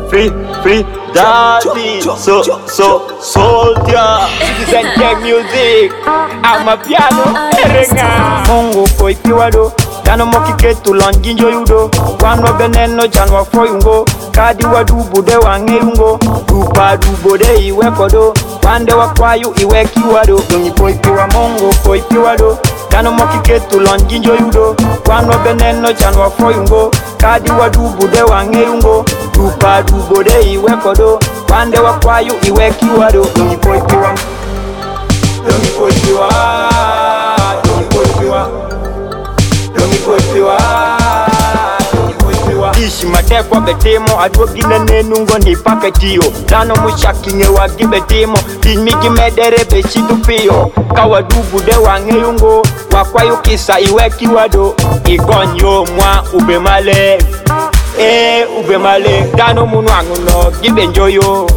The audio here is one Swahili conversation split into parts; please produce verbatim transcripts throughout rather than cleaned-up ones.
free, free, daddy, so, so, soldier. Citizen Gang music, I'm a piano, erenga. Mungu koipiwa do, tano mokike tulonjinjo yudo. Wano beneno chanwa foyungo, kadi wa dubu de wangeyungo. Dupa dubo de iwe kodo, wande wa kwayu iwe kiwado. Dungi koipiwa mungu koipiwa do, tano mokike tulonjinjo yudo. Wano beneno chanwa foyungo, kadi wa dubu de wangeyungo. Dupa dubo de iwe kodo, wande wa kwayu iwe kiwado. Dungi koipiwa, dungi koipiwa, dungi koipiwa, dungi koipiwa. Ishi madekwa betemo, adwogine nenungo ni paketio. Tano mushakinge wagi betemo, timigi medere beshidu piyo. Kawa dubu de wangeyungo, wakwayu kisa iwe kiwado. Igonyo mwa ube male, eh ube male. Tano munu anguno, gibe njoyo,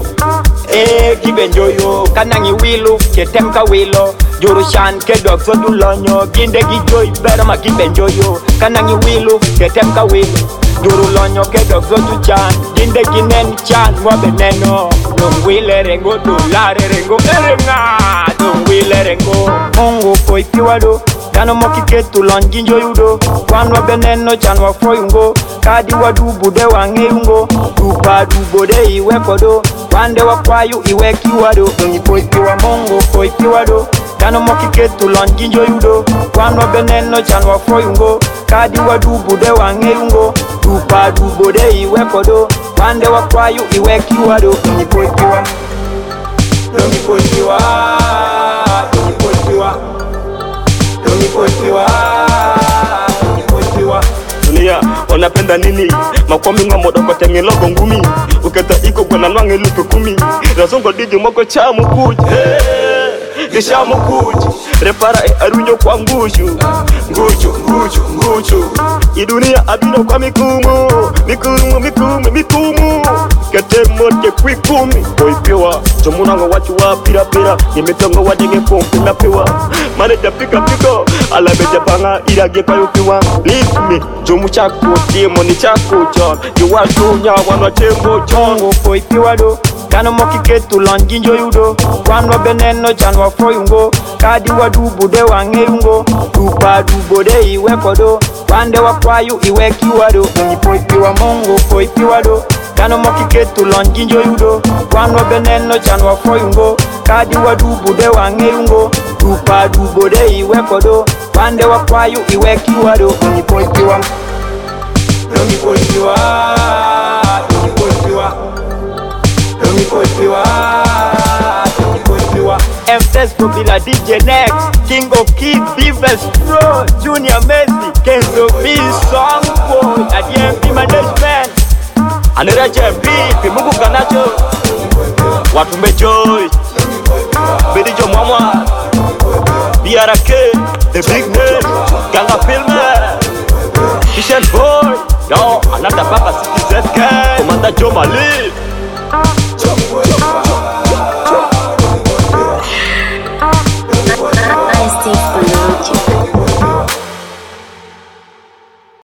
eh gibe njoyo. Kanangi wilu, ketemka wilo. Jorushan ke dog so du lonyo, ginde gijoy berama gibe njoyo. Kanangi wilu, ketemka wilo. Duru lonyo ke dog so du chan, ginde ginen chan mwabe neno. Dung wile rengo, dolare rengo, erenga. Dung wile rengo, mungu koi kiwado. Tano mokike tulonjinjo yudo. Wanwa beneno chanwa foyungo, kadi wa dubu de wangeyungo. Dupa dubo de iwe kodo, wande wa kwayu iwe kiwado. Dungi koi kiwa mungu koi kiwado. Tano mokike tulonjinjo yudo. Wanwa beneno chanwa foyungo, kadi wa dubu de wangeyungo. Dupa dubo de iwe kodo, wande wa kwayu iwe kiwado. Dungi koi kiwa, dungi koi kiwa, dungi koi kiwa, dungi koi kiwa, dungi koi kiwa. Dunia, wanapenda nini? Makwami nga modoko tenge logo ngumi. Uketa iko kwa nanwange lupe kumi. Razongo diji mwako chamu kuji Gishamu kuji Repara e arunyo kwa ngushu Ngushu, ngushu, ngushu. Idunia abino kwa mikumu Mikumu, mikumu, mikumu. Kete mote kwikumi Koipiwa, chomunanga wachu wa pira pira. Nimetongo wajenge pompi na piwa. Maneja pika piko, alabeja panga irage kwa yukiwa. Leave me, jomu chako, demo ni chako John. Yuwatu nya wanwa tembo John. Mungu koipiwa do, tano mokike tulonjinjo yudo. Wanwa beneno chanwa foyungo, kadi wa dubu de wangeyungo. Dupa dubo de iwe kodo, wande wa kwayu iwe kiwado. Dungi koipiwa mungu koipiwa do, tano mokike tulonjinjo yudo. Wanwa beneno chanwa foyungo, kadi wa dubu de wangeyungo. Dupa dubo de iwe kodo, wande wa kwayu iwe kiwado. Dungi koipiwa, dungi koipiwa, dungi koipiwa, dungi koipiwa, dungi koipiwa. Empress Popila D J Next, King of Kids, Divas Pro, Junior Messi, Kenzo B, Song Boy, at the M P Management. Anera J-M-P, Pimungu Ganacho. Watu mejoy Bidijo Mama B R K, the big name Ganga Filmer Kishen Boy, yo, another Papa Citizen Gang Commander Joe Mali.